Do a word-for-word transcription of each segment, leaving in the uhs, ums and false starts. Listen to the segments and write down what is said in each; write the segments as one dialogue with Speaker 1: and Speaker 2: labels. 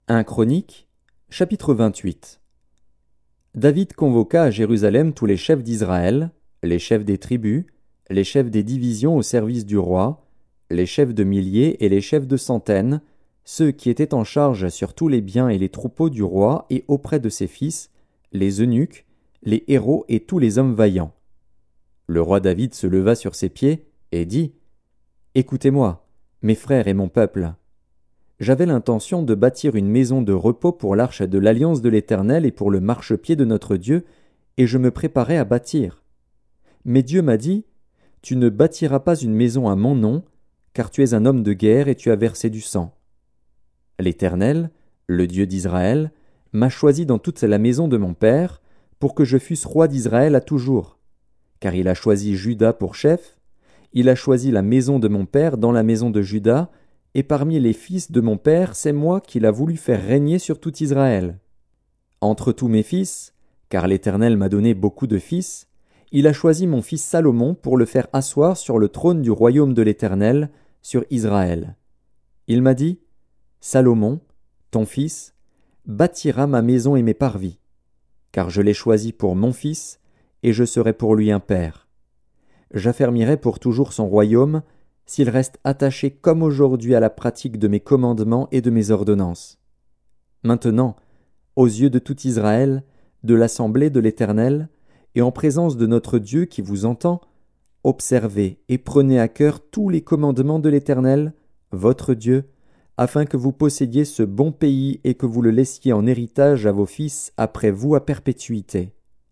Speaker 1: un Chroniques, chapitre vingt-huit. David convoqua à Jérusalem tous les chefs d'Israël, les chefs des tribus, les chefs des divisions au service du roi, les chefs de milliers et les chefs de centaines, ceux qui étaient en charge sur tous les biens et les troupeaux du roi et auprès de ses fils, les eunuques, les héros et tous les hommes vaillants. Le roi David se leva sur ses pieds et dit : « Écoutez-moi, mes frères et mon peuple. J'avais l'intention de bâtir une maison de repos pour l'arche de l'alliance de l'Éternel et pour le marchepied de notre Dieu, et je me préparais à bâtir. Mais Dieu m'a dit : Tu ne bâtiras pas une maison à mon nom, car tu es un homme de guerre et tu as versé du sang. L'Éternel, le Dieu d'Israël, m'a choisi dans toute la maison de mon père, pour que je fusse roi d'Israël à toujours. Car il a choisi Juda pour chef, il a choisi la maison de mon père dans la maison de Juda, et parmi les fils de mon père, c'est moi qu'il a voulu faire régner sur tout Israël. Entre tous mes fils, car l'Éternel m'a donné beaucoup de fils, il a choisi mon fils Salomon pour le faire asseoir sur le trône du royaume de l'Éternel, sur Israël. Il m'a dit : Salomon, ton fils, bâtira ma maison et mes parvis, car je l'ai choisi pour mon fils, et je serai pour lui un père. J'affermirai pour toujours son royaume, s'il reste attaché comme aujourd'hui à la pratique de mes commandements et de mes ordonnances. Maintenant, aux yeux de tout Israël, de l'assemblée de l'Éternel, et en présence de notre Dieu qui vous entend, observez et prenez à cœur tous les commandements de l'Éternel, votre Dieu, afin que vous possédiez ce bon pays et que vous le laissiez en héritage à vos fils après vous à perpétuité.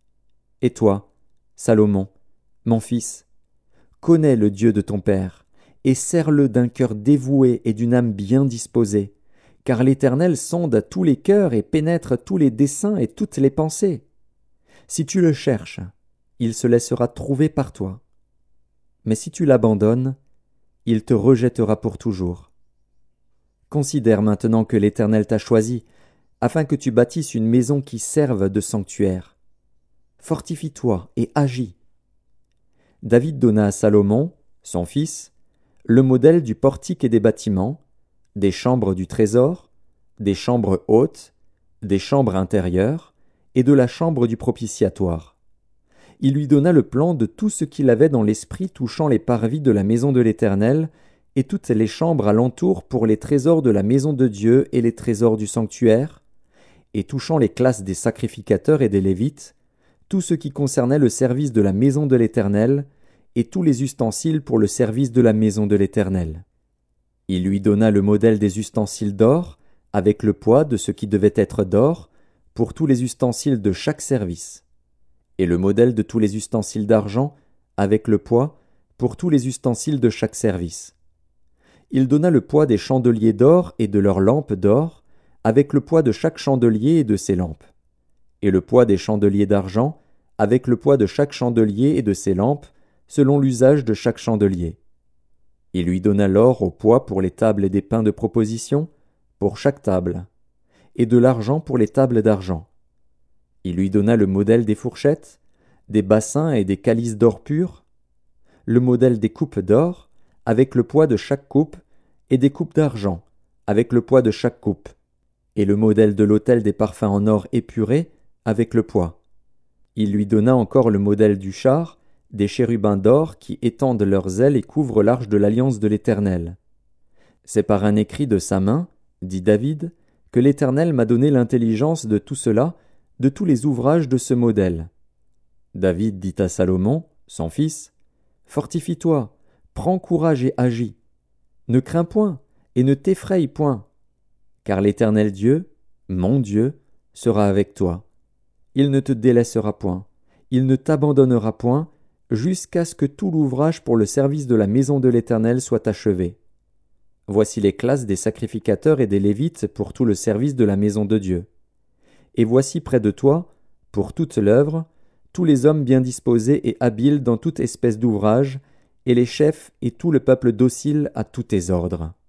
Speaker 1: Et toi, Salomon, mon fils, connais le Dieu de ton père, et sers-le d'un cœur dévoué et d'une âme bien disposée, car l'Éternel sonde tous les cœurs et pénètre tous les desseins et toutes les pensées. Si tu le cherches, il se laissera trouver par toi. Mais si tu l'abandonnes, il te rejettera pour toujours. Considère maintenant que l'Éternel t'a choisi, afin que tu bâtisses une maison qui serve de sanctuaire. Fortifie-toi et agis. David donna à Salomon, son fils, le modèle du portique et des bâtiments, des chambres du trésor, des chambres hautes, des chambres intérieures, et de la chambre du propitiatoire. Il lui donna le plan de tout ce qu'il avait dans l'esprit touchant les parvis de la maison de l'Éternel, et toutes les chambres alentour pour les trésors de la maison de Dieu et les trésors du sanctuaire, et touchant les classes des sacrificateurs et des Lévites, tout ce qui concernait le service de la maison de l'Éternel, et tous les ustensiles pour le service de la maison de l'Éternel. Il lui donna le modèle des ustensiles d'or, avec le poids de ce qui devait être d'or, pour tous les ustensiles de chaque service, et le modèle de tous les ustensiles d'argent, avec le poids, pour tous les ustensiles de chaque service. Il donna le poids des chandeliers d'or et de leurs lampes d'or, avec le poids de chaque chandelier et de ses lampes, et le poids des chandeliers d'argent, avec le poids de chaque chandelier et de ses lampes, selon l'usage de chaque chandelier. Il lui donna l'or au poids pour les tables et des pains de proposition, pour chaque table, et de l'argent pour les tables d'argent. Il lui donna le modèle des fourchettes, des bassins et des calices d'or pur, le modèle des coupes d'or, avec le poids de chaque coupe, et des coupes d'argent, avec le poids de chaque coupe, et le modèle de l'autel des parfums en or épuré, avec le poids. Il lui donna encore le modèle du char, des chérubins d'or qui étendent leurs ailes et couvrent l'arche de l'alliance de l'Éternel. C'est par un écrit de sa main, dit David, que l'Éternel m'a donné l'intelligence de tout cela, de tous les ouvrages de ce modèle. David dit à Salomon, son fils, « Fortifie-toi, prends courage et agis. Ne crains point et ne t'effraie point, car l'Éternel Dieu, mon Dieu, sera avec toi. Il ne te délaissera point, il ne t'abandonnera point, jusqu'à ce que tout l'ouvrage pour le service de la maison de l'Éternel soit achevé. Voici les classes des sacrificateurs et des Lévites pour tout le service de la maison de Dieu. Et voici près de toi, pour toute l'œuvre, tous les hommes bien disposés et habiles dans toute espèce d'ouvrage, et les chefs et tout le peuple docile à tous tes ordres.